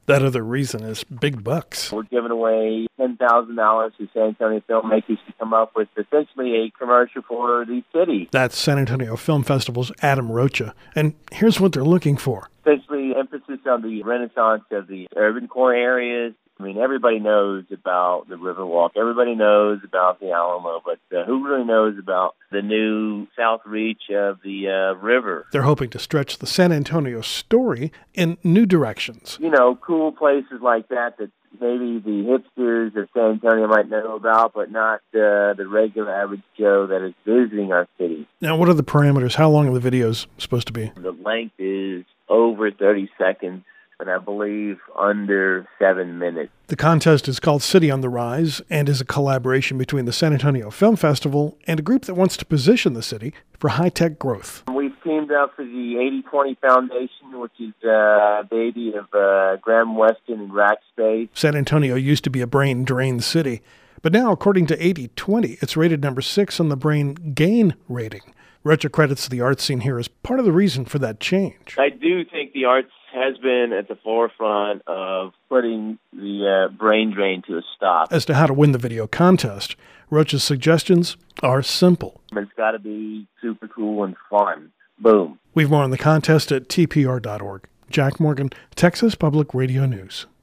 That other reason is big bucks. We're giving away $10,000 to San Antonio filmmakers to come up with essentially a commercial for the city. That's San Antonio Film Festival's Adam Rocha. And here's what they're looking for. Essentially, emphasis on the renaissance of the urban core areas. I mean, everybody knows about the Riverwalk. Everybody knows about the Alamo, but who really knows about the new south reach of the river? They're hoping to stretch the San Antonio story in new directions. You know, cool places like that maybe the hipsters of San Antonio might know about, but not the regular average Joe that is visiting our city. Now, what are the parameters? How long are the videos supposed to be? The length is over 30 seconds. And I believe under 7 minutes. The contest is called City on the Rise and is a collaboration between the San Antonio Film Festival and a group that wants to position the city for high-tech growth. We've teamed up for the 80/20 Foundation, which is a baby of Graham Weston and Rackspace. San Antonio used to be a brain-drain city, but now, according to 80/20, it's rated number 6 on the Brain Gain rating. Rocha credits the art scene here as part of the reason for that change. I do think the arts has been at the forefront of putting the brain drain to a stop. As to how to win the video contest, Rocha's suggestions are simple. It's got to be super cool and fun. Boom. We've more on the contest at tpr.org. Jack Morgan, Texas Public Radio News.